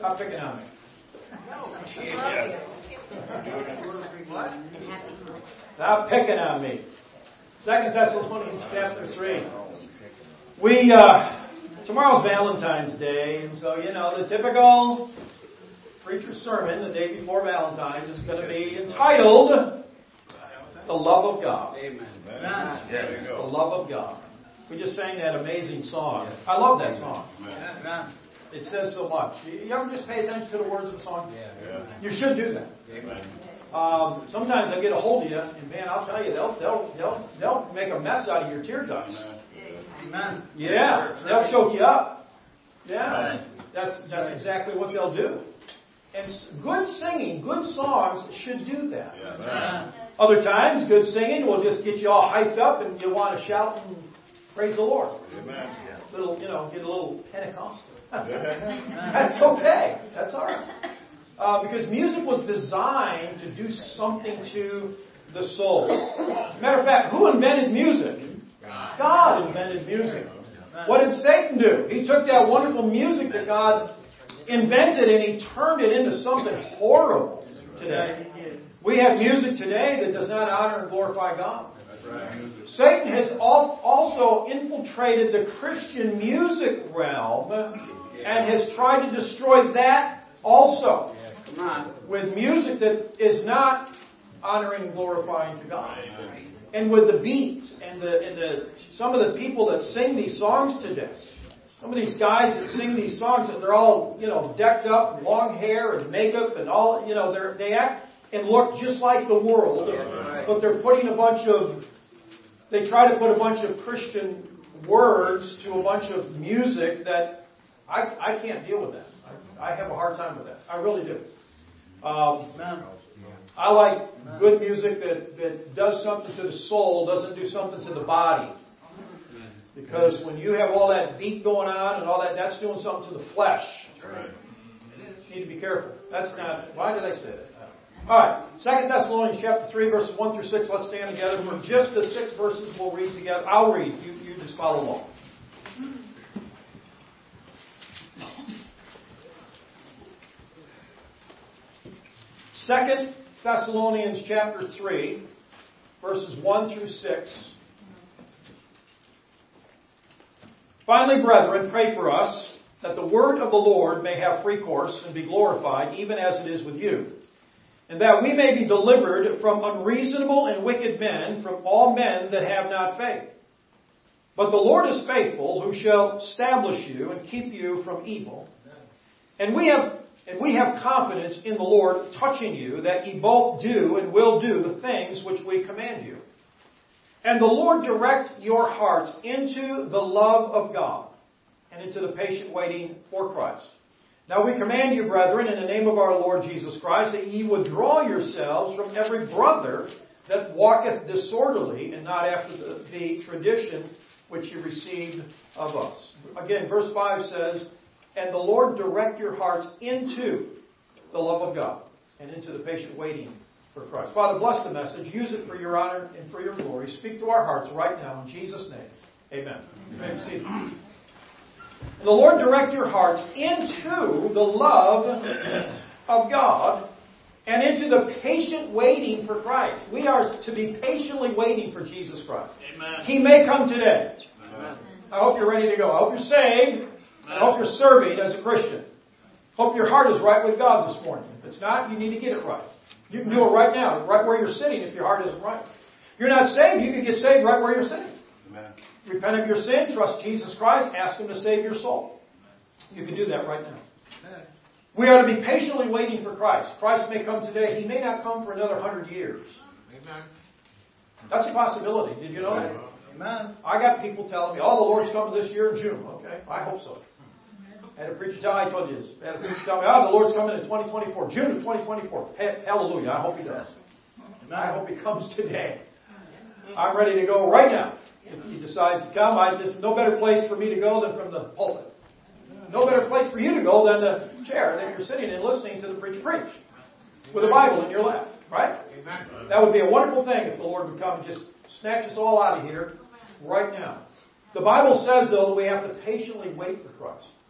Stop picking on me. Stop picking on me. 2 Thessalonians chapter 3. Tomorrow's Valentine's Day, and so, the typical preacher's sermon the day before Valentine's is going to be entitled, The Love of God. Amen. The Love of God. We just sang that amazing song. I love that song. Amen. It says so much. You ever just pay attention to the words of the song? Yeah. You should do that. Amen. Sometimes I get a hold of you, and man, I'll tell you, they'll make a mess out of your tear ducts. Amen. Yeah, they'll choke you up. Yeah, that's exactly what they'll do. And good singing, good songs should do that. Amen. Other times, good singing will just get you all hyped up, and you want to shout and praise the Lord. Amen. Get a little Pentecostal. That's okay. That's all right. Because music was designed to do something to the soul. Matter of fact, who invented music? God invented music. What did Satan do? He took that wonderful music that God invented and he turned it into something horrible today. We have music today that does not honor and glorify God. Satan has also infiltrated the Christian music realm and has tried to destroy that also with music that is not honoring and glorifying to God. And with the beats and some of the people that sing these songs today. Some of these guys that sing these songs, that they're all, decked up, long hair and makeup and all, they act and look just like the world, but they're putting they try to put a bunch of Christian words to a bunch of music that I can't deal with that. I have a hard time with that. I really do. I like good music that does something to the soul, doesn't do something to the body. Because when you have all that beat going on and all that's doing something to the flesh. You need to be careful. That's not, why did I say that? All right, 2 Thessalonians chapter 3, verses 1 through 6. Let's stand together. For just the 6 verses we'll read together. I'll read. You just follow along. 2 Thessalonians chapter 3, verses 1 through 6. Finally, brethren, pray for us, that the word of the Lord may have free course and be glorified, even as it is with you, and that we may be delivered from unreasonable and wicked men, from all men that have not faith. But the Lord is faithful, who shall establish you and keep you from evil. And we have confidence in the Lord touching you, that ye both do and will do the things which we command you. And the Lord direct your hearts into the love of God and into the patient waiting for Christ. Now we command you, brethren, in the name of our Lord Jesus Christ, that ye would draw yourselves from every brother that walketh disorderly, and not after the tradition which ye received of us. Again, verse 5 says, and the Lord direct your hearts into the love of God and into the patient waiting for Christ. Father, bless the message. Use it for your honor and for your glory. Speak to our hearts right now in Jesus' name. Amen. You may be seated. The Lord direct your hearts into the love of God and into the patient waiting for Christ. We are to be patiently waiting for Jesus Christ. Amen. He may come today. Amen. I hope you're ready to go. I hope you're saved. Amen. I hope you're serving as a Christian. Hope your heart is right with God this morning. If it's not, you need to get it right. You can do it right now, right where you're sitting if your heart isn't right. If you're not saved, you can get saved right where you're sitting. Amen. Repent of your sin, trust Jesus Christ, ask Him to save your soul. You can do that right now. Amen. We are to be patiently waiting for Christ. Christ may come today. He may not come for another 100 years. Amen. That's a possibility. Did you know that? Amen. I got people telling me, the Lord's coming this year in June. Okay, I hope so. I had a preacher tell me, I told you this. I had a preacher tell me, the Lord's coming in 2024. June of 2024. Hallelujah. I hope He does. I hope He comes today. I'm ready to go right now. If He decides to come, there's no better place for me to go than from the pulpit. No better place for you to go than the chair that you're sitting in listening to the preacher preach. With a Bible in your lap. Right? That would be a wonderful thing if the Lord would come and just snatch us all out of here right now. The Bible says, though, that we have to patiently wait for Christ.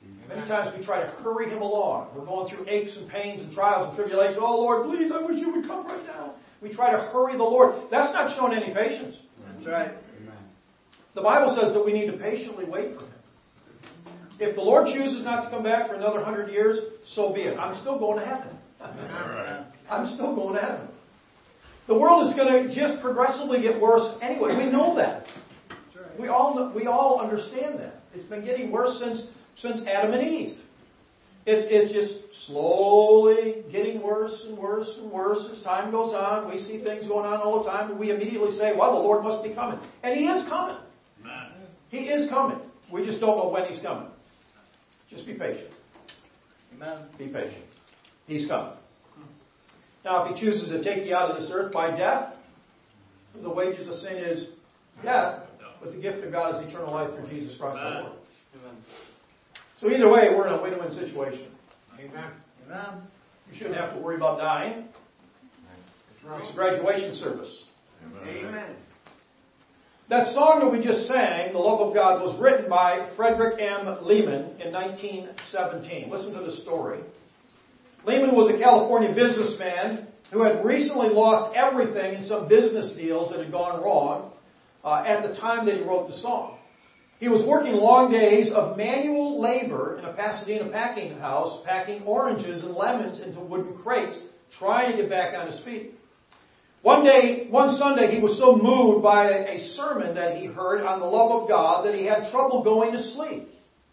Many times we try to hurry Him along. We're going through aches and pains and trials and tribulations. Oh, Lord, please, I wish You would come right now. We try to hurry the Lord. That's not showing any patience. That's right. The Bible says that we need to patiently wait for Him. If the Lord chooses not to come back for another 100 years, so be it. I'm still going to heaven. I'm still going to heaven. The world is going to just progressively get worse anyway. We know that. We all understand that. It's been getting worse since Adam and Eve. It's just slowly getting worse and worse and worse as time goes on. We see things going on all the time, and we immediately say, well, the Lord must be coming. And He is coming. He is coming. We just don't know when He's coming. Just be patient. Amen. Be patient. He's coming. Now, if He chooses to take you out of this earth by death, the wages of sin is death, but the gift of God is eternal life through Jesus Christ our Lord. Amen. So either way, we're in a win-win situation. Amen. Amen. You shouldn't have to worry about dying. It's a graduation service. Amen. That song that we just sang, The Love of God, was written by Frederick M. Lehman in 1917. Listen to the story. Lehman was a California businessman who had recently lost everything in some business deals that had gone wrong at the time that he wrote the song. He was working long days of manual labor in a Pasadena packing house, packing oranges and lemons into wooden crates, trying to get back on his feet. One Sunday, he was so moved by a sermon that he heard on the love of God that he had trouble going to sleep.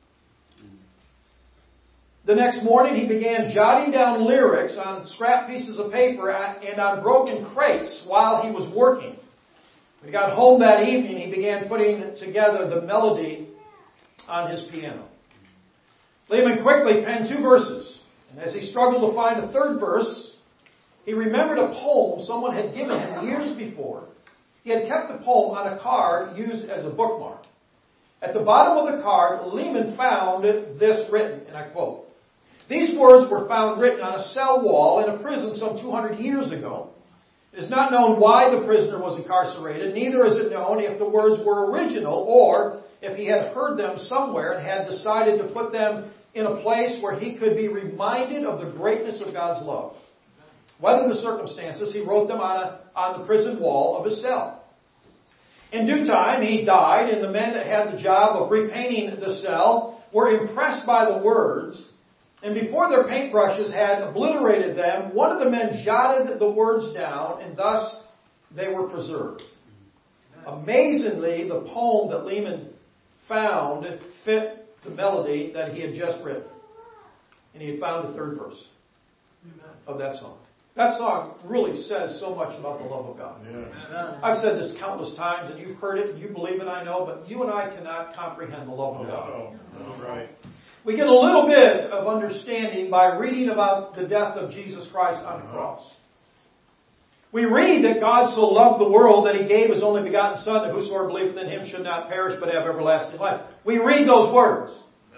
The next morning, he began jotting down lyrics on scrap pieces of paper and on broken crates while he was working. When he got home that evening, he began putting together the melody on his piano. Lehman quickly penned 2 verses, and as he struggled to find a third verse, he remembered a poem someone had given him years before. He had kept the poem on a card used as a bookmark. At the bottom of the card, Lehman found this written, and I quote, "These words were found written on a cell wall in a prison some 200 years ago. It is not known why the prisoner was incarcerated, neither is it known if the words were original or if he had heard them somewhere and had decided to put them in a place where he could be reminded of the greatness of God's love. Whatever the circumstances, he wrote them on the prison wall of his cell. In due time, he died, and the men that had the job of repainting the cell were impressed by the words, and before their paintbrushes had obliterated them, one of the men jotted the words down, and thus they were preserved. Amazingly, the poem that Lehman found fit the melody that he had just written. And he had found the third verse of that song. That song really says so much about the love of God. Yeah. I've said this countless times, and you've heard it, and you believe it, I know, but you and I cannot comprehend the love of God. That's right. We get a little bit of understanding by reading about the death of Jesus Christ on the cross. We read that God so loved the world that He gave His only begotten Son, that whosoever believeth in Him should not perish but have everlasting life. We read those words.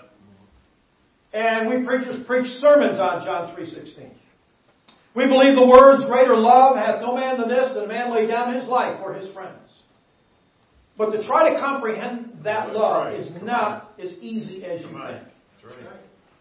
And we preachers preach sermons on John 3:16. We believe the words, greater love hath no man than this, that a man lay down his life for his friends. But to try to comprehend that love is not as easy as you think. That's right.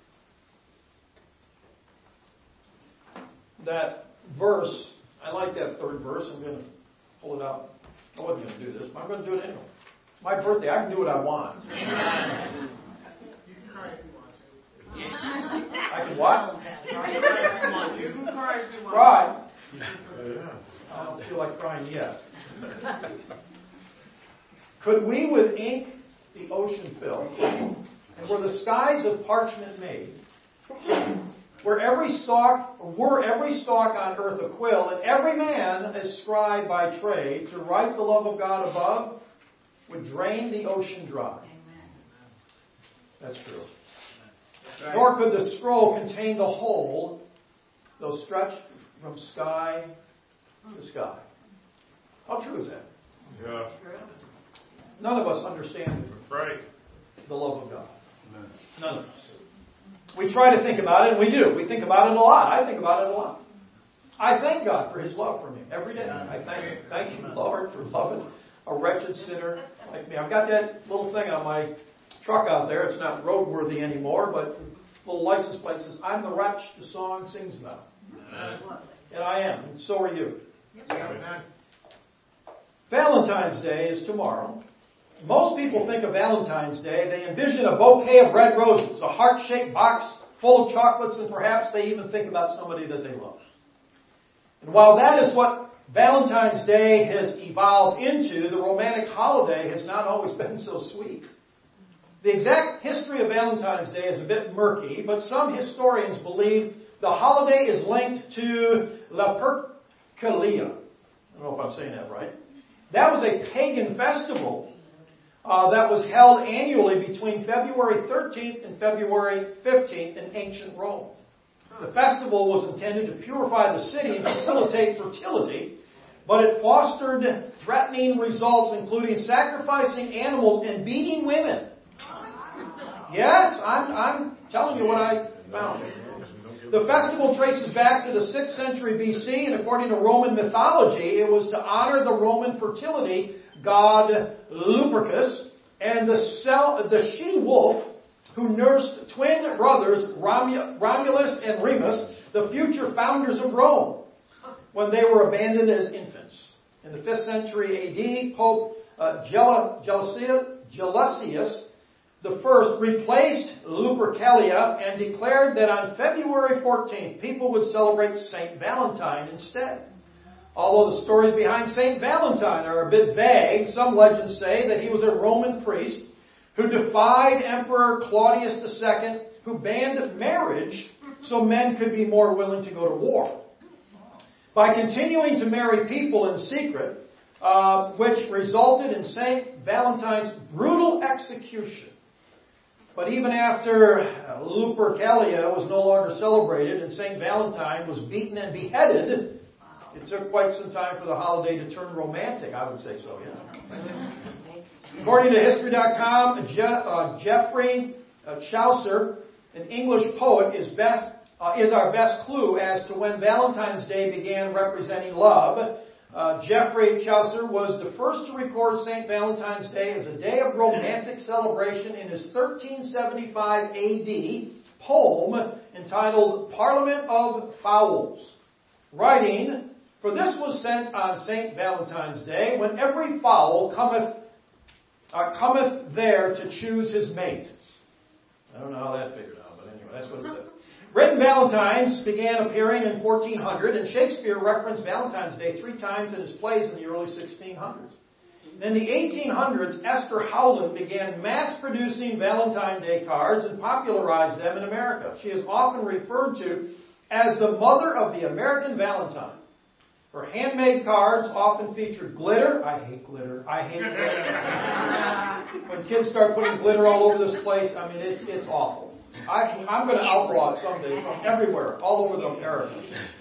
That verse, I like that third verse. I'm going to pull it out. I wasn't going to do this, but I'm going to do it anyway. It's my birthday. I can do what I want. You can cry if you want to. I can what? You can cry if you want to. You can cry if you want to. Cry. Yeah. I don't feel like crying yet. Could we with ink the ocean fill, and were the skies of parchment made, were every stalk on earth a quill, and every man a scribe by trade, to write the love of God above, would drain the ocean dry. That's true. Right. Nor could the scroll contain the whole, though stretched from sky to sky. How true is that? Yeah. None of us understand Right. the love of God. None of us. We try to think about it, and we do. We think about it a lot. I think about it a lot. I thank God for His love for me every day. I thank you, Lord, for loving a wretched sinner like me. I've got that little thing on my truck out there. It's not roadworthy anymore, but little license plate says, "I'm the wretch the song sings about." And I am, and so are you. Amen. Valentine's Day is tomorrow. Most people think of Valentine's Day, they envision a bouquet of red roses, a heart-shaped box full of chocolates, and perhaps they even think about somebody that they love. And while that is what Valentine's Day has evolved into, the romantic holiday has not always been so sweet. The exact history of Valentine's Day is a bit murky, but some historians believe the holiday is linked to Lupercalia. I don't know if I'm saying that right. That was a pagan festival that was held annually between February 13th and February 15th in ancient Rome. The festival was intended to purify the city and facilitate fertility, but it fostered threatening results, including sacrificing animals and beating women. Yes, I'm telling you what I found. The festival traces back to the 6th century BC, and according to Roman mythology, it was to honor the Roman fertility god Lupercus and the she-wolf who nursed twin brothers Romulus and Remus, the future founders of Rome, when they were abandoned as infants. In the 5th century AD, Pope Gelasius I replaced Lupercalia and declared that on February 14th, people would celebrate St. Valentine instead. Although the stories behind St. Valentine are a bit vague, some legends say that he was a Roman priest who defied Emperor Claudius II, who banned marriage so men could be more willing to go to war. By continuing to marry people in secret, which resulted in St. Valentine's brutal execution. But even after Lupercalia was no longer celebrated and St. Valentine was beaten and beheaded, it took quite some time for the holiday to turn romantic, I would say so, yeah. According to History.com, Geoffrey Chaucer, an English poet, is our best clue as to when Valentine's Day began representing love. Geoffrey Chaucer was the first to record St. Valentine's Day as a day of romantic celebration in his 1375 AD poem entitled Parliament of Fowls, writing, "For this was sent on St. Valentine's Day, when every fowl cometh there to choose his mate." I don't know how that figured out, but anyway, that's what it said. Written Valentines began appearing in 1400, and Shakespeare referenced Valentine's Day 3 times in his plays in the early 1600s. In the 1800s, Esther Howland began mass-producing Valentine's Day cards and popularized them in America. She is often referred to as the mother of the American Valentine. Her handmade cards often featured glitter. I hate glitter. I hate glitter. When kids start putting glitter all over this place, I mean, it's awful. I'm going to outlaw it someday from everywhere, all over the America.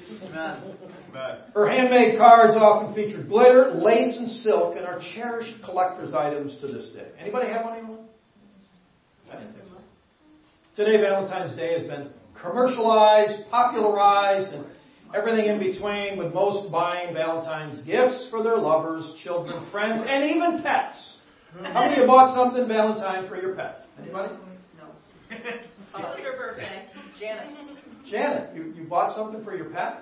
Her handmade cards often featured glitter, lace, and silk, and are cherished collector's items to this day. Anybody have one? I didn't think so. Today, Valentine's Day has been commercialized, popularized, and everything in between, with most buying Valentine's gifts for their lovers, children, friends, and even pets. How many of you bought something Valentine for your pet? Anybody? What was your birthday? Janet. Janet, you bought something for your pet?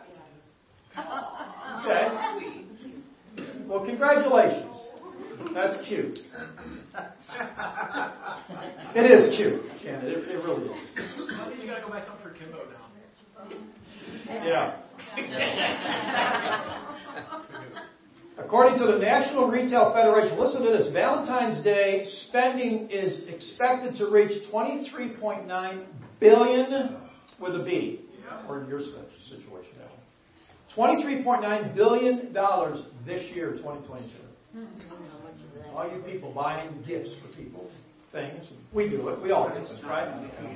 Okay. Well, congratulations. That's cute. It is cute, Janet. It really is. I think you gotta go buy something for Kimbo now. Yeah. According to the National Retail Federation, listen to this, Valentine's Day spending is expected to reach $23.9 billion with a B, or in your situation now. $23.9 billion this year, 2022. All you people buying gifts for people, things, we do it, we all do it, right?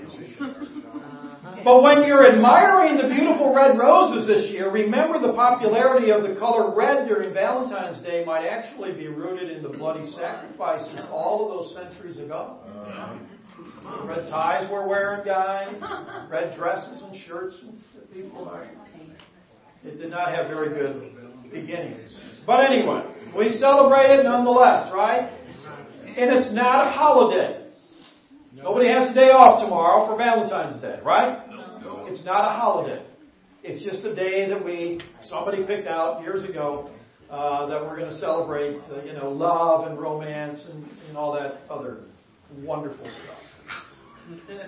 But when you're admiring the beautiful red roses this year, remember the popularity of the color red during Valentine's Day might actually be rooted in the bloody sacrifices all of those centuries ago. Red ties we're wearing, guys, red dresses and shirts that people are. It did not have very good beginnings. But anyway, we celebrate it nonetheless, right? And it's not a holiday. Nobody has a day off tomorrow for Valentine's Day, right? No. It's not a holiday. It's just a day that somebody picked out years ago that we're going to celebrate, love and romance and all that other wonderful stuff.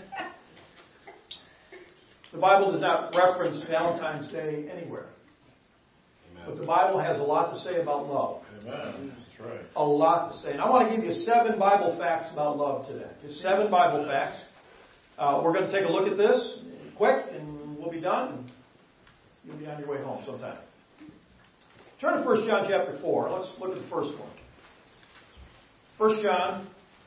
The Bible does not reference Valentine's Day anywhere. But the Bible has a lot to say about love. Amen. That's right. A lot to say. And I want to give you 7 Bible facts about love today. Just 7 Bible facts. We're going to take a look at this quick, and we'll be done. And you'll be on your way home sometime. Turn to 1 John chapter 4. Let's look at the first one. 1 John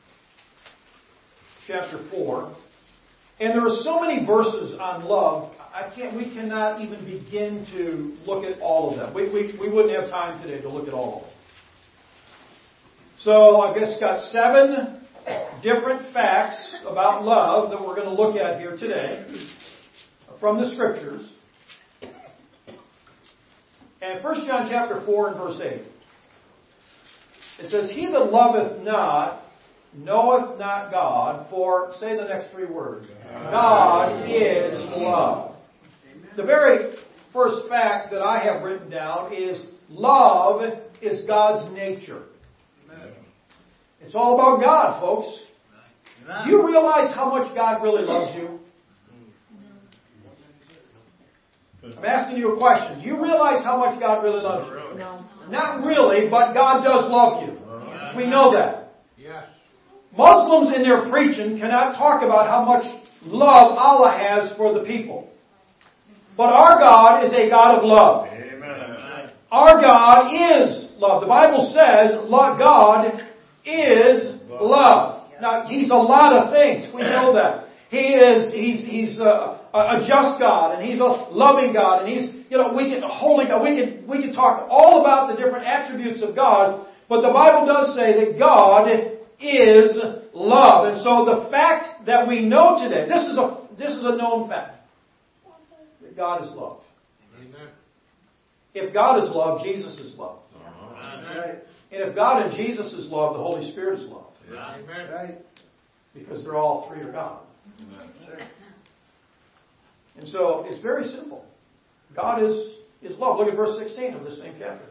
chapter 4. And there are so many verses on love, we cannot even begin to look at all of them. We wouldn't have time today to look at all of them. So I guess got 7 different facts about love that we're going to look at here today from the Scriptures. And 1 John chapter 4 and verse 8. It says, He that loveth not knoweth not God, for, say the next 3 words, God is love. The very first fact that I have written down is love is God's nature. It's all about God, folks. Do you realize how much God really loves you? I'm asking you a question. Do you realize how much God really loves you? No. Not really, but God does love you. We know that. Yes. Muslims in their preaching cannot talk about how much love Allah has for the people. But our God is a God of love. Amen. Our God is love. The Bible says God is love. Now, He's a lot of things. We know that. He's a just God, and He's a loving God, and He's, we can holy God. We can talk all about the different attributes of God, but the Bible does say that God is love. And so the fact that we know today, this is a known fact, that God is love. Amen. If God is love, Jesus is love. Right. And if God and Jesus is love, the Holy Spirit is love. Amen. Right. Because they're all 3 are God. And so it's very simple. God is love. Look at verse 16 of this same chapter.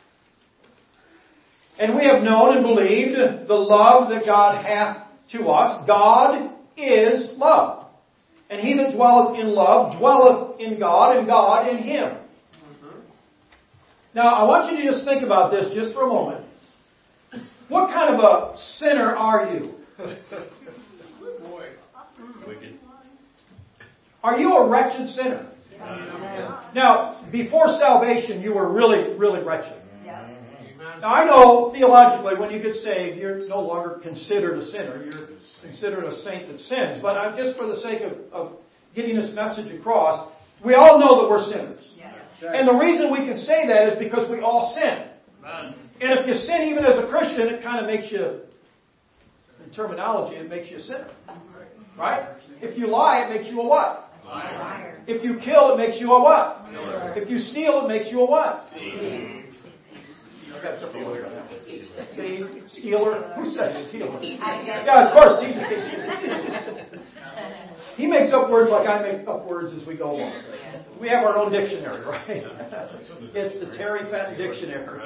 And we have known and believed the love that God hath to us. God is love. And he that dwelleth in love dwelleth in God, and God in him. Now, I want you to just think about this just for a moment. What kind of a sinner are you? Boy. Wicked. Are you a wretched sinner? Now, before salvation, you were really, really wretched. Now, I know theologically when you get saved, you're no longer considered a sinner. You're considered a saint that sins. But I'm just for the sake of getting this message across, we all know that we're sinners. And the reason we can say that is because we all sin. And if you sin even as a Christian, it kind of makes you, in terminology, it makes you a sinner. Right? If you lie, it makes you a what? Liar. If you kill, it makes you a what? Killer. If you steal, it makes you a what? Thief. I got different words on that. Thief, stealer. Who says stealer? Yeah, Yeah, of course, Jesus. He makes up words like I make up words as we go along. We have our own dictionary, right? It's the Terry Fenton Dictionary.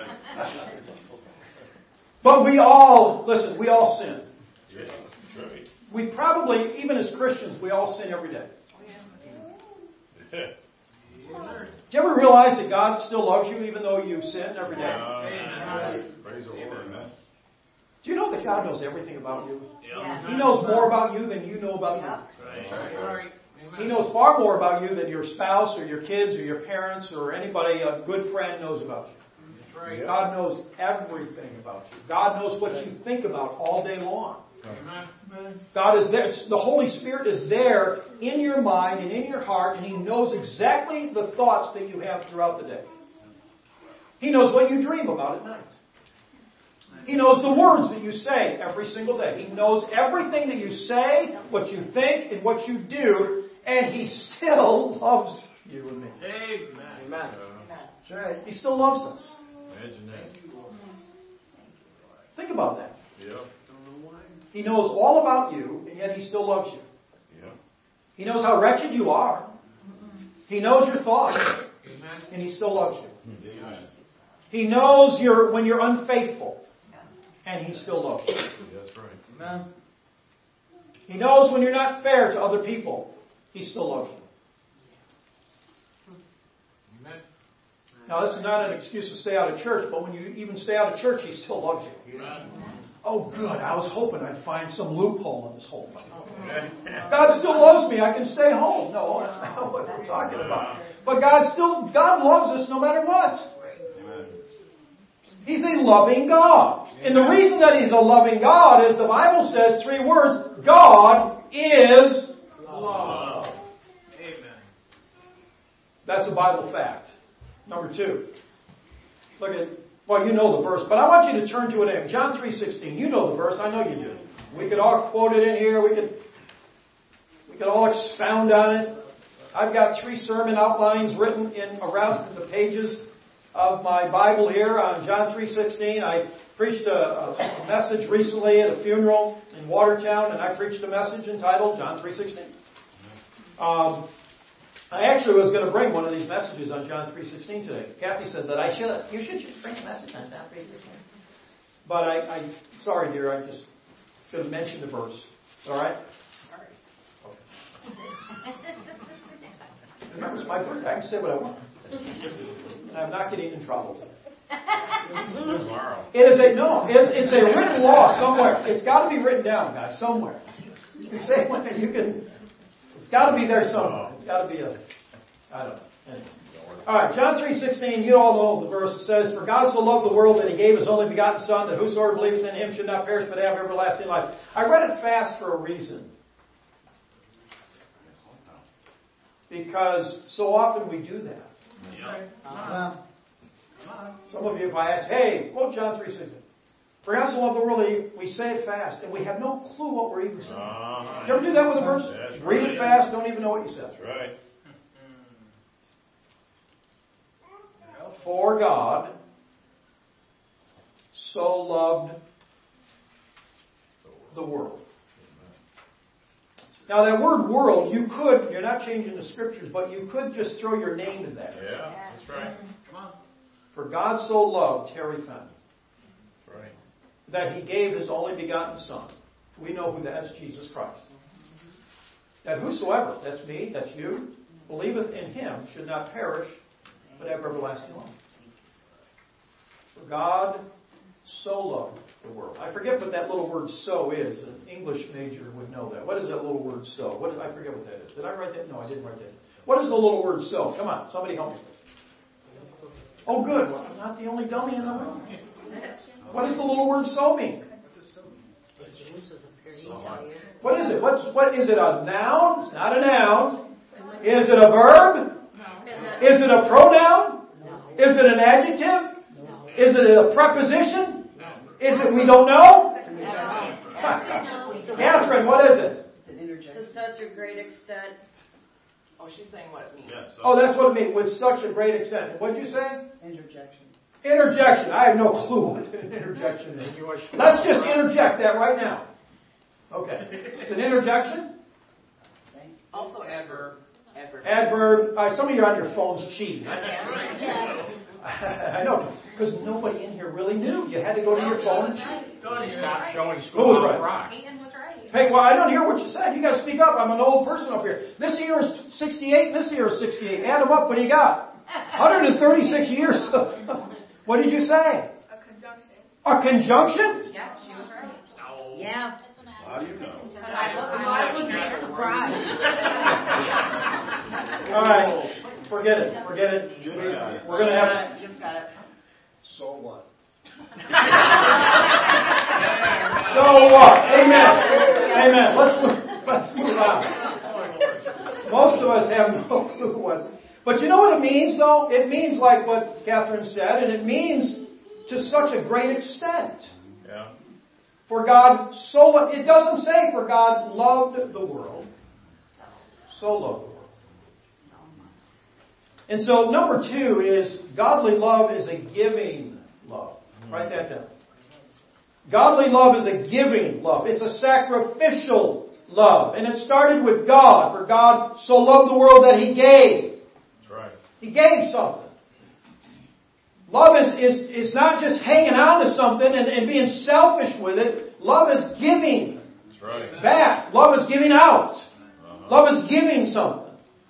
But we all sin. Yeah, that's right. We probably, even as Christians, we all sin every day. Yeah. Do you ever realize that God still loves you even though you sin every day? Praise the Lord, man. Do you know that God knows everything about you? Yeah. He knows more about you than you know about you. Right. He knows far more about you than your spouse or your kids or your parents or anybody, a good friend knows about you. That's right. God knows everything about you. God knows what you think about all day long. Amen. God is there. The Holy Spirit is there in your mind and in your heart, and He knows exactly the thoughts that you have throughout the day. He knows what you dream about at night. He knows the words that you say every single day. He knows everything that you say, what you think, and what you do, and He still loves you and me. Amen. That's right. He still loves us. Imagine that. Think about that. Yep. He knows all about you, and yet He still loves you. Yeah. He knows how wretched you are. He knows your thoughts, and He still loves you. Amen. He knows when you're unfaithful, and He still loves you. That's right. Amen. He knows when you're not fair to other people. He still loves you. Amen. Now, this is not an excuse to stay out of church, but when you even stay out of church, He still loves you. Amen. Oh, good. I was hoping I'd find some loophole in this whole thing. Okay. God still loves me. I can stay home. No, that's not what we're talking about. But God loves us no matter what. Amen. He's a loving God. And the reason that He's a loving God is the Bible says 3 words. God is Love. Amen. That's a Bible fact. Number 2. Look at, well, you know the verse, but I want you to turn to it. John 3:16. You know the verse. I know you do. We could all quote it in here. We could all expound on it. I've got 3 sermon outlines written around the pages of my Bible here on John 3:16. I preached a message recently at a funeral in Watertown, and I preached a message entitled John 3:16. I actually was going to bring one of these messages on John 3:16 today. Kathy said that I should. You should bring a message on John 3:16. But I sorry, dear, I just going to mention the verse. All right? Remember, it's my birthday. I can say what I want. And I'm not getting in trouble today. Tomorrow. It's a written law somewhere. It's got to be written down, guys, somewhere. You can say what you can. It's got to be there somewhere. It's got to be I don't know. Anyway. All right, John 3:16. You all know the verse. It says, "For God so loved the world that He gave His only begotten Son, that whosoever believeth in Him should not perish but have everlasting life." I read it fast for a reason. Because so often we do that. Yeah. Some of you, if I ask, hey, quote John 3:16. For God so loved the world that we say it fast, and we have no clue what we're even saying. You ever do that with a verse? That's Read right. it fast, don't even know what you said. That's right. For God so loved the world. Now that word world, you're not changing the scriptures, but you could just throw your name in there. Yeah, that's right. Come on. For God so loved Terry Fenn That's right. that He gave His only begotten Son. We know who that is, Jesus Christ. That whosoever, that's me, that's you, believeth in Him should not perish, but have everlasting life. For God so loved the world. I forget what that little word "so" is. An English major would know that. What is that little word "so"? I forget what that is. Did I write that? No, I didn't write that. What is the little word "so"? Come on, somebody help me. Oh, good. Well, I'm not the only dummy in the room. What does the little word "so" mean? What is it? What is it? A noun? It's not a noun. Is it a verb? Is it a pronoun? Is it an adjective? Is it a preposition? Is it we don't know? Catherine, what is it? To such a great extent. Oh, she's saying what it means. Yeah, so Oh, that's what it means. With such a great extent. What did you say? Interjection. Interjection. I have no clue what an interjection is. Let's just interject that right now. Okay. It's an interjection? Also adverb. Adverb. Some of you are on your phones cheating. I know. Because nobody in here really knew. You had to go to your phone and cheat. Stop showing Who was right? rock. Ian was right. Hey, well, I don't hear what you said. You got to speak up. I'm an old person up here. This year is 68, and this year is 68. Add them up. What do you got? 136 years. What did you say? A conjunction. A conjunction? Yeah, she was right. Yeah. how do you know? I was surprised. All right. Forget it. We're going to have... Jim's got it. So what? So what? Amen. Let's move on. Most of us have no clue what. But you know what it means, though? It means like what Catherine said, and it means to such a great extent. Yeah. For God so loved. It doesn't say for God loved the world. So loved the world. And so number 2 is godly love is a giving love. Write that down. Godly love is a giving love. It's a sacrificial love. And it started with God. For God so loved the world that He gave. That's right. He gave something. Love is not just hanging on to something and being selfish with it. Love is giving That's right. back. Love is giving out. Love is giving something.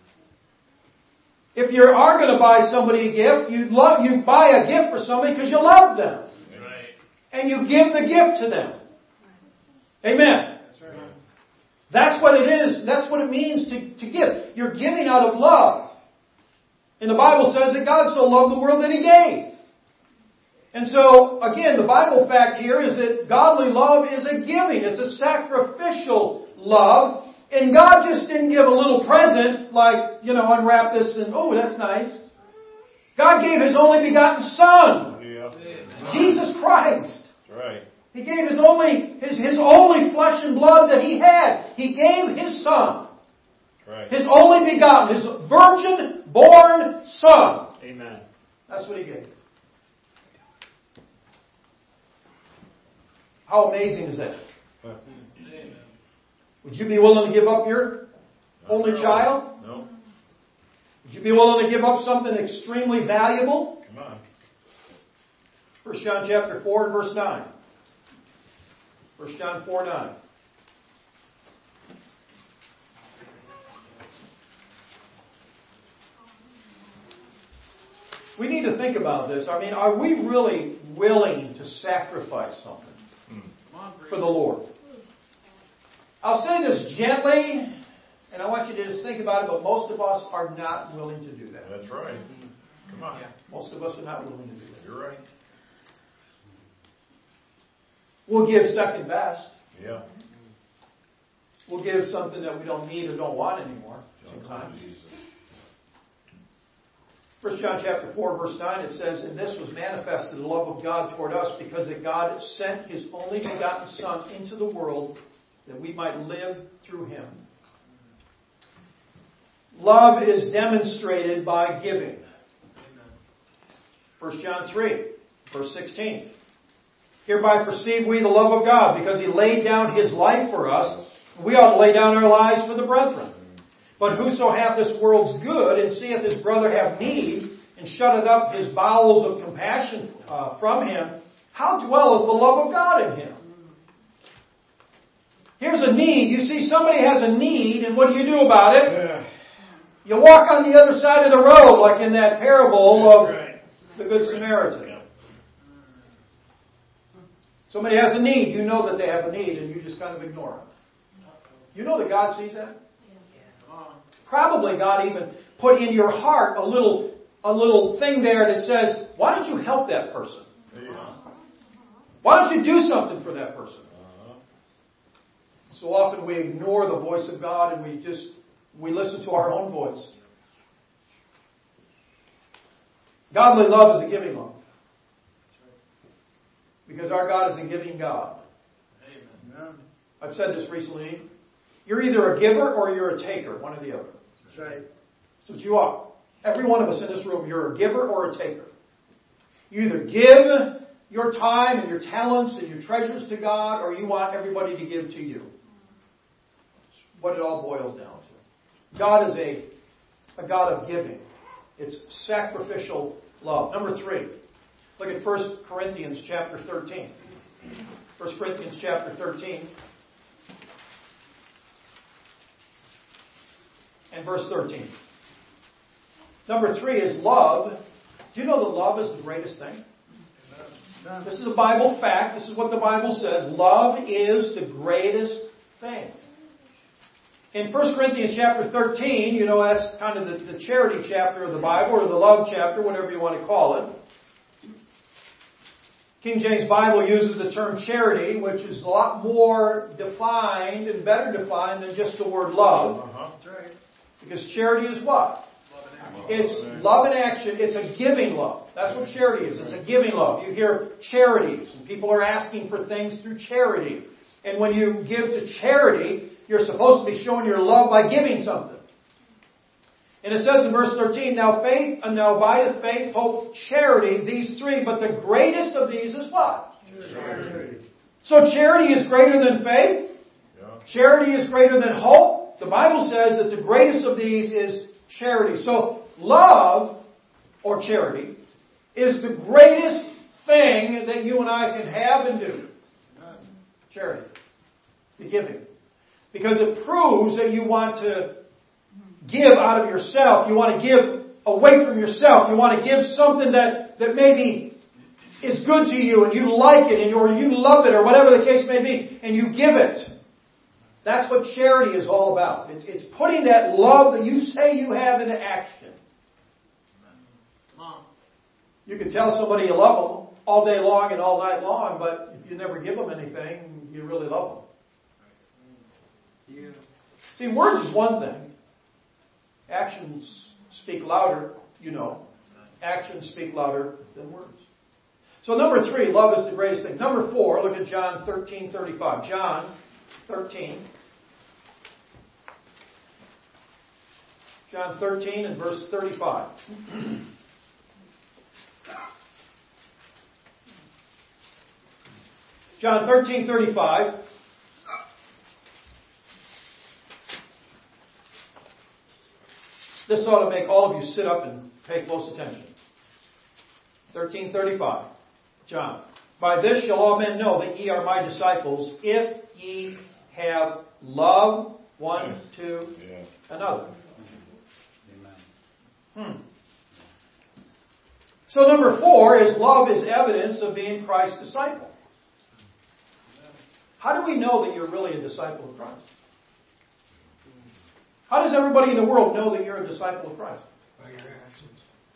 If you are going to buy somebody a gift, you buy a gift for somebody because you love them. Right. And you give the gift to them. Amen. That's right. That's what it is. That's what it means to give. You're giving out of love. And the Bible says that God so loved the world that He gave. And so, again, the Bible fact here is that godly love is a giving. It's a sacrificial love. And God just didn't give a little present like, unwrap this and, oh, that's nice. God gave His only begotten Son. Yeah. Jesus Christ. That's right. He gave His only flesh and blood that He had. He gave His Son. Right. His only begotten, His virgin-born Son. Amen. That's what He gave. How amazing is that? Would you be willing to give up your only child? No. Would you be willing to give up something extremely valuable? Come on. 1 John chapter 4 and verse 9. 1 John 4:9. We need to think about this. I mean, are we really willing to sacrifice something for the Lord? I'll say this gently, and I want you to just think about it, but most of us are not willing to do that. That's right. Come on. Most of us are not willing to do that. You're right. We'll give second best. Yeah. We'll give something that we don't need or don't want anymore sometimes. 1 John chapter 4, verse 9, it says, "And this was manifested the love of God toward us, because that God sent His only begotten Son into the world that we might live through Him." Love is demonstrated by giving. 1 John 3, verse 16. "Hereby perceive we the love of God, because He laid down His life for us. We ought to lay down our lives for the brethren. But whoso hath this world's good, and seeth his brother have need, and shutteth up his bowels of compassion from him, how dwelleth the love of God in him?" Here's a need. You see somebody has a need, and what do you do about it? Yeah. You walk on the other side of the road, like in that parable of the Good Samaritan. Somebody has a need. You know that they have a need, and you just kind of ignore it. You know that God sees that? Probably God even put in your heart a little thing there that says, why don't you help that person? Why don't you do something for that person? So often we ignore the voice of God and we listen to our own voice. Godly love is a giving love. Because our God is a giving God. Amen. I've said this recently. You're either a giver or you're a taker, one or the other. That's right. That's what you are. Every one of us in this room, you're a giver or a taker. You either give your time and your talents and your treasures to God, or you want everybody to give to you. That's what it all boils down to. God is a God of giving. It's sacrificial love. Number 3. Look at 1 Corinthians chapter 13. 1 Corinthians chapter 13. And verse 13. Number 3 is love. Do you know that love is the greatest thing? This is a Bible fact. This is what the Bible says. Love is the greatest thing. In 1 Corinthians chapter 13, that's kind of the charity chapter of the Bible, or the love chapter, whatever you want to call it. King James Bible uses the term charity, which is a lot more defined and better defined than just the word love. That's right. Because charity is what? It's love in action. It's a giving love. That's what charity is. It's a giving love. You hear charities, and people are asking for things through charity. And when you give to charity, you're supposed to be showing your love by giving something. And it says in verse 13, "Now abideth faith, hope, charity, these 3, but the greatest of these is what?" Charity. So charity is greater than faith. Yeah. Charity is greater than hope. The Bible says that the greatest of these is charity. So love, or charity, is the greatest thing that you and I can have and do. Charity. The giving. Because it proves that you want to give out of yourself. You want to give away from yourself. You want to give something that maybe is good to you and you like it or you love it or whatever the case may be, and you give it. That's what charity is all about. It's putting that love that you say you have into action. You can tell somebody you love them all day long and all night long, but if you never give them anything, you really love them. Yeah. See, words is one thing. Actions speak louder, you know. Actions speak louder than words. So number 3, love is the greatest thing. Number 4, look at John 13:35. John 13. John 13 and verse 35. John 13:35. This ought to make all of you sit up and pay close attention. 13:35. John. By this shall all men know that ye are my disciples, if ye have love one to another. So number 4 is love is evidence of being Christ's disciple. How do we know that you're really a disciple of Christ? How does everybody in the world know that you're a disciple of Christ? By your actions.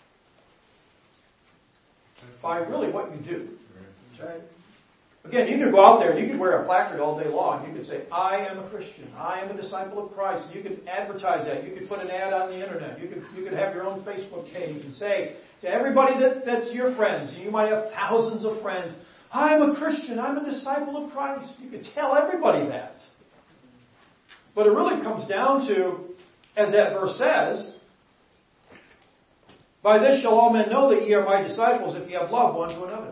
By really what you do. That's right. Again, you could go out there and you could wear a placard all day long. You could say, I am a Christian. I am a disciple of Christ. You could advertise that. You could put an ad on the internet. You could have your own Facebook page and say to everybody that's your friends, and you might have thousands of friends, I am a Christian. I'm a disciple of Christ. You could tell everybody that. But it really comes down to, as that verse says, by this shall all men know that ye are my disciples if ye have love one to another.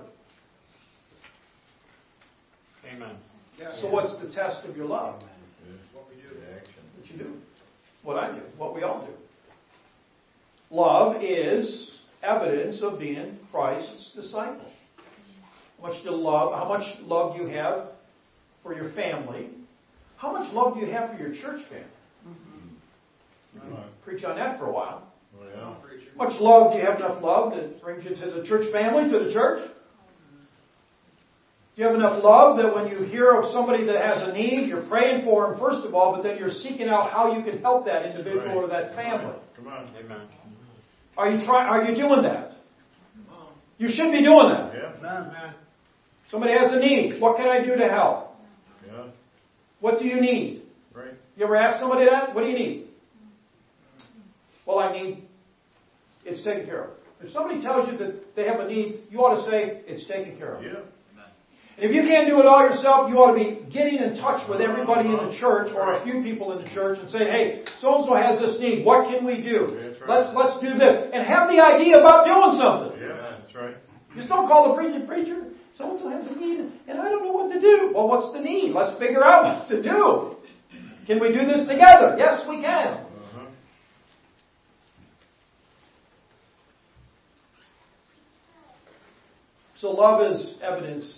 Amen. So what's the test of your love? What we do. What you do. What I do. What we all do. Love is evidence of being Christ's disciple. How much love do you have for your family? How much love do you have for your church family? Preach on that for a while. Oh, yeah. Much love, do you have enough love that brings you to the church family, to the church? Do you have enough love that when you hear of somebody that has a need, you're praying for them first of all, but then you're seeking out how you can help that individual or that family? Come on. Amen. Are you doing that? You should be doing that. Yeah. Amen. Somebody has a need. What can I do to help? Yeah. What do you need? Right. You ever ask somebody that? What do you need? Well, I need, it's taken care of. If somebody tells you that they have a need, you ought to say, it's taken care of. Yeah. And if you can't do it all yourself, you ought to be getting in touch with everybody in the church or a few people in the church and saying, hey, so-and-so has this need. What can we do? That's right. Let's do this. And have the idea about doing something. Yeah, that's right. Just don't call the preacher. So-and-so has a need and I don't know what to do. Well, what's the need? Let's figure out what to do. Can we do this together? Yes, we can. Uh-huh. So love is evidenced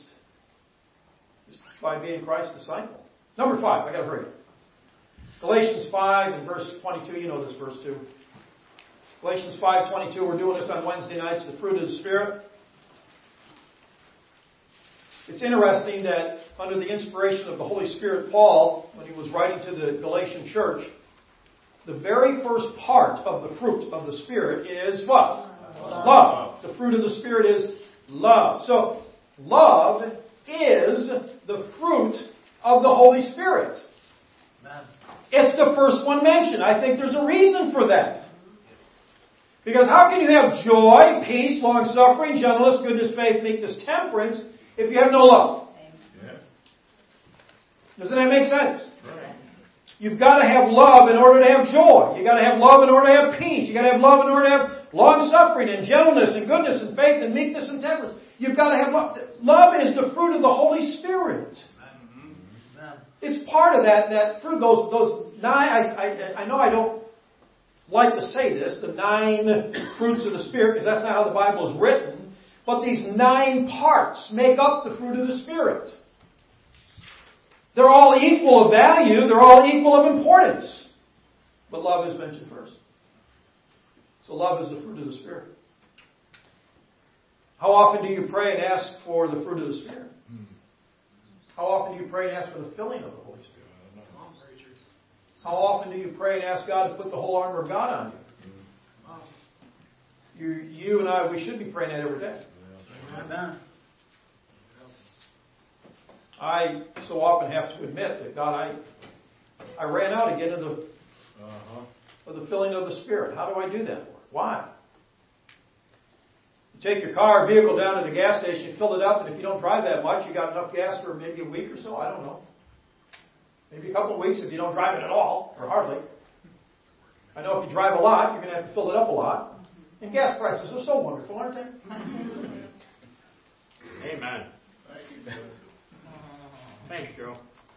by being Christ's disciple. Number 5, I got to hurry. Galatians 5 and verse 22, you know this verse too. Galatians 5:22, we're doing this on Wednesday nights, the fruit of the Spirit. It's interesting that under the inspiration of the Holy Spirit, Paul, when he was writing to the Galatian church, the very first part of the fruit of the Spirit is what? Love. The fruit of the Spirit is love. So, love is the fruit of the Holy Spirit. It's the first one mentioned. I think there's a reason for that. Because how can you have joy, peace, long-suffering, gentleness, goodness, faith, meekness, temperance, if you have no love? Yeah. Doesn't that make sense? Right. You've got to have love in order to have joy. You've got to have love in order to have peace. You've got to have love in order to have long-suffering and gentleness and goodness and faith and meekness and temperance. You've got to have love. Love is the fruit of the Holy Spirit. It's part of that fruit. Those 9. I know I don't like to say this, the 9 fruits of the Spirit, because that's not how the Bible is written. But these 9 parts make up the fruit of the Spirit. They're all equal of value. They're all equal of importance. But love is mentioned first. So love is the fruit of the Spirit. How often do you pray and ask for the fruit of the Spirit? How often do you pray and ask for the filling of the Holy Spirit? How often do you pray and ask God to put the whole armor of God on you? You and I, we should be praying that every day. Amen. I so often have to admit that, God, I ran out again of the filling of the Spirit. How do I do that, Lord? Why? You take your car or vehicle down to the gas station, fill it up, and if you don't drive that much, you got enough gas for maybe a week or so. I don't know. Maybe a couple of weeks if you don't drive it at all, or hardly. I know if you drive a lot, you're going to have to fill it up a lot. And gas prices are so wonderful, aren't they? Amen. Thanks, Joe.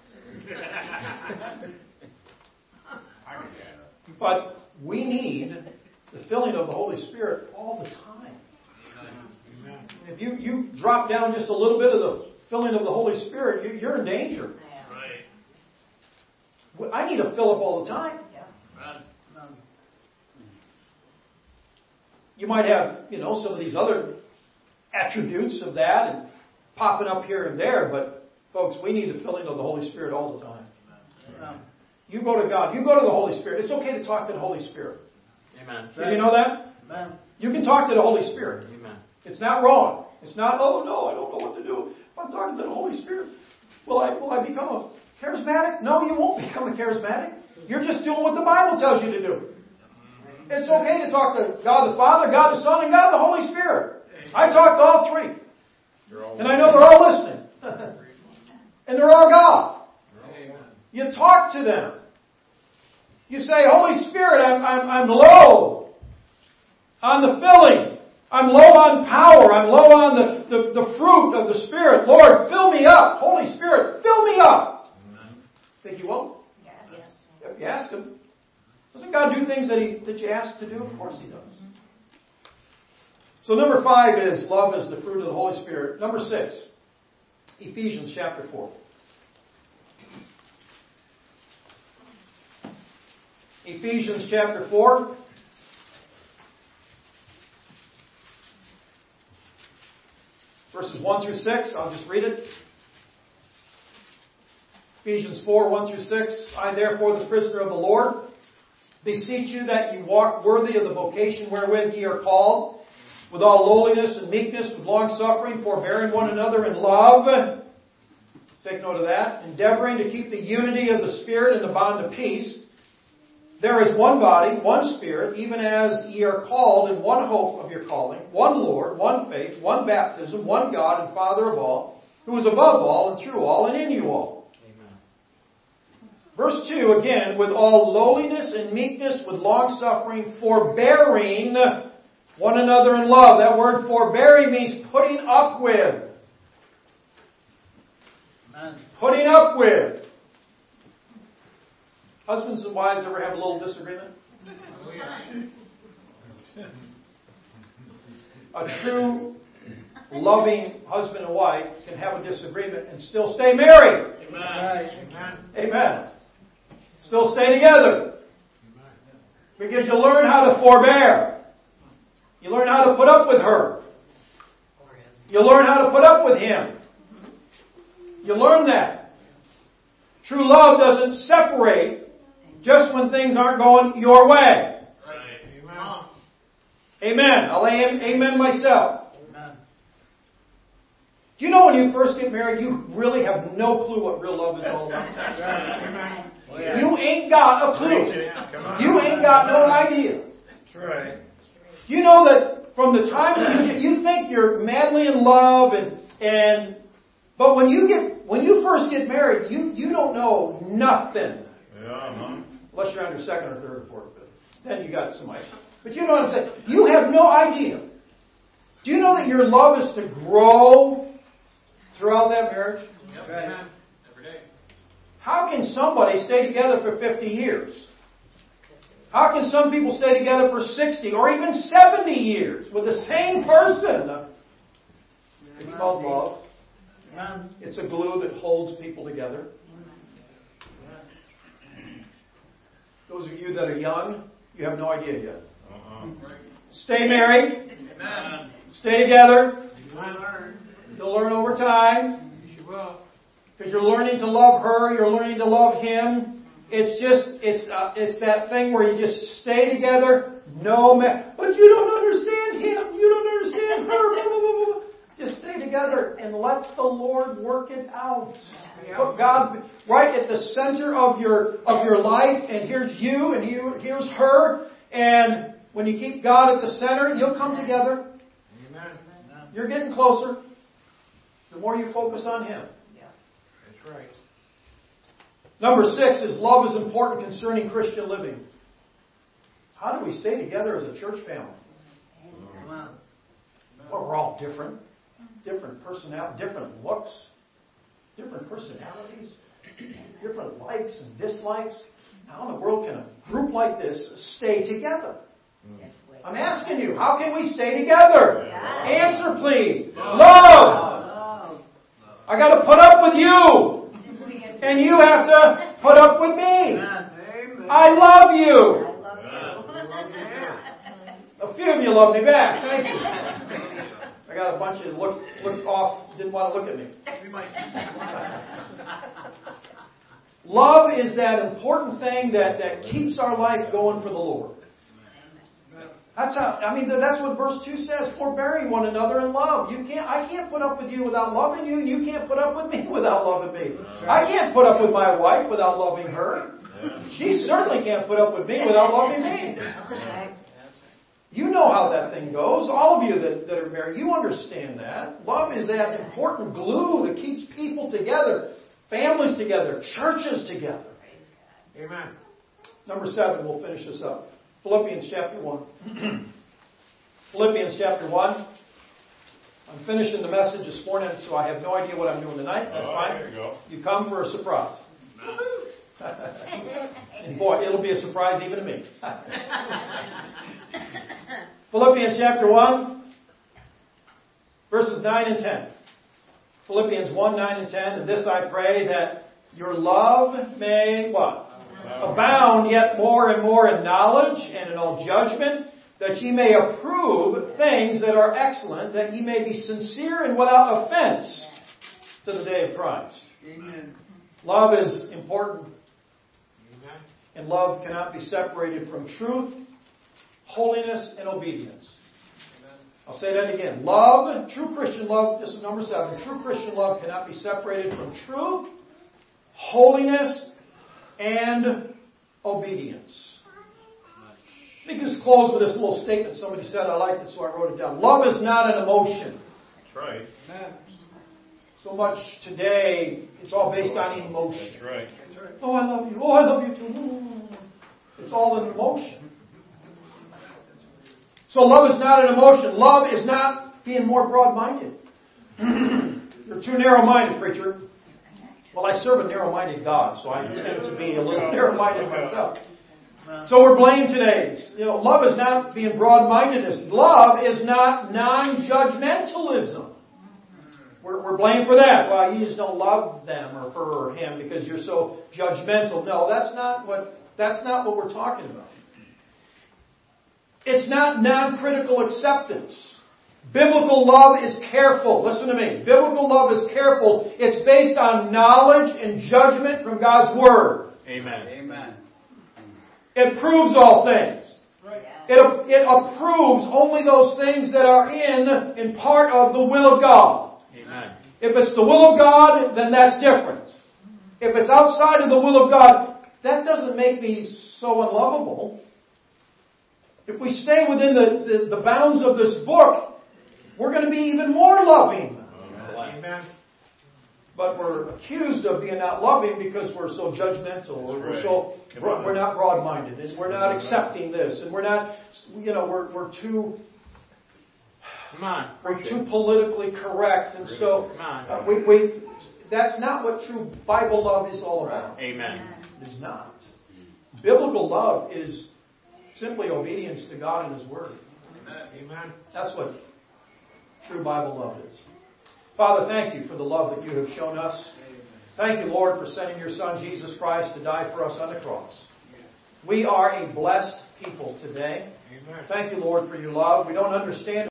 But we need the filling of the Holy Spirit all the time. Amen. If you drop down just a little bit of the filling of the Holy Spirit, you're in danger. Right. I need to fill up all the time. You might have, some of these other attributes of that and popping up here and there, but folks, we need the filling of the Holy Spirit all the time. You go to God. You go to the Holy Spirit. It's okay to talk to the Holy Spirit. Amen. Did you know that? Amen. You can talk to the Holy Spirit. Amen. It's not wrong. It's not, oh no, I don't know what to do. If I'm talking to the Holy Spirit, will I become a charismatic? No, you won't become a charismatic. You're just doing what the Bible tells you to do. It's okay to talk to God the Father, God the Son, and God the Holy Spirit. I talk to all 3. And I know they're all listening. And they're all God. You talk to them. You say, Holy Spirit, I'm low on the filling. I'm low on power. I'm low on the fruit of the Spirit. Lord, fill me up. Holy Spirit, fill me up. Think you won't? Yes. If you ask Him. Doesn't God do things that you ask to do? Of course He does. So number 5 is love is the fruit of the Holy Spirit. Number 6, Ephesians chapter 4. Ephesians chapter 4. Verses 1 through 6. I'll just read it. Ephesians 4, 1 through 6. I therefore, the prisoner of the Lord, beseech you that you walk worthy of the vocation wherewith ye are called, with all lowliness and meekness, with long-suffering, forbearing one another in love. Take note of that. Endeavoring to keep the unity of the Spirit in the bond of peace. There is one body, one Spirit, even as ye are called in one hope of your calling, one Lord, one faith, one baptism, one God and Father of all, who is above all and through all and in you all. Amen. Verse 2, again, with all lowliness and meekness, with long-suffering, forbearing one another in love. That word forbearing means putting up with. Amen. Putting up with. Husbands and wives ever have a little disagreement? A true, loving husband and wife can have a disagreement and still stay married. Amen. Amen. Still stay together. Because you learn how to forbear. You learn how to put up with her. You learn how to put up with him. You learn that. True love doesn't separate just when things aren't going your way. Amen. Amen. I'll amen myself. Amen. Do you know when you first get married, you really have no clue what real love is all about? Amen. You ain't got a clue. You ain't got no idea. That's right. Do you know that from the time you think you're madly in love but when you first get married, you don't know nothing. Yeah, Unless you're on your second or third or fourth. Then you got some idea. But you know what I'm saying? You have no idea Do you know that your love is to grow throughout that marriage? Yep. Right. Amen. Every day. How can somebody stay together for 50 years? How can some people stay together for 60 or even 70 years with the same person? It's called love. Amen. It's a glue that holds people together. Those of you that are young, you have no idea yet. Right. Stay married. Amen. Stay together. You will learn. You'll learn over time. You will. Because you're learning to love her. You're learning to love him. It's that thing where you just stay together. No matter. But you don't understand him. You don't understand her. Blah, blah, blah, blah. Just stay together and let the Lord work it out. Put God right at the center of your life, and here's you, and here's her, and when you keep God at the center, you'll come together. Amen. You're getting closer. The more you focus on Him. That's right. Number 6 is love is important concerning Christian living. How do we stay together as a church family? Amen. Well, we're all different. Different personality, different looks, different personalities, different likes and dislikes. How in the world can a group like this stay together? I'm asking you, how can we stay together? Answer, please. Love. I got to put up with you. And you have to put up with me. Amen. I love you. I love A few of you love me back. Thank you. I got a bunch of looked off, didn't want to look at me. We might Love is that important thing that keeps our life going for the Lord. That's what verse 2 says, forbearing one another in love. I can't put up with you without loving you, and you can't put up with me without loving me. I can't put up with my wife without loving her. She certainly can't put up with me without loving me. You know how that thing goes. All of you that are married, you understand that. Love is that important glue that keeps people together, families together, churches together. Amen. Number 7, we'll finish this up. Philippians chapter 1. Philippians chapter 1. I'm finishing the message this morning, so I have no idea what I'm doing tonight. That's fine. There you go. You come for a surprise. And boy, it'll be a surprise even to me. Philippians chapter 1, verses 9 and 10. Philippians 1, 9 and 10. And this I pray, that your love may, what? Abound yet more and more in knowledge and in all judgment, that ye may approve things that are excellent, that ye may be sincere and without offense to the day of Christ. Amen. Love is important, Amen. and love cannot be separated from truth, holiness, and obedience. I'll say that again. Love, true Christian love, this is number 7. True Christian love cannot be separated from truth, holiness, and obedience. Let me just close with this little statement somebody said. I liked it, so I wrote it down. Love is not an emotion. That's right. So much today, it's all based on emotion. That's right. Oh, I love you. Oh, I love you too. It's all an emotion. So love is not an emotion. Love is not being more broad-minded. You're too narrow-minded, preacher. Well, I serve a narrow-minded God, so I tend to be a little narrow-minded myself. So we're blamed today. Love is not being broad-mindedness. Love is not non-judgmentalism. We're blamed for that. Well, you just don't love them or her or him because you're so judgmental. No, that's not what we're talking about. It's not non-critical acceptance. Biblical love is careful. Listen to me. Biblical love is careful. It's based on knowledge and judgment from God's Word. Amen. Amen. It proves all things. Right. It approves only those things that are in part of the will of God. Amen. If it's the will of God, then that's different. If it's outside of the will of God, that doesn't make me so unlovable. If we stay within the bounds of this book, we're going to be even more loving. Amen. But we're accused of being not loving because we're so judgmental, or Right. we're not broad-minded, and we're not accepting this, and we're not, we're too Come on. We're too politically correct, and so Come on. that's not what true Bible love is all about. Amen. It is not. Biblical love is simply obedience to God and His Word. Amen. That's what true Bible love is. Father, thank you for the love that you have shown us. Thank you, Lord, for sending your Son, Jesus Christ, to die for us on the cross. We are a blessed people today. Amen. Thank you, Lord, for your love. We don't understand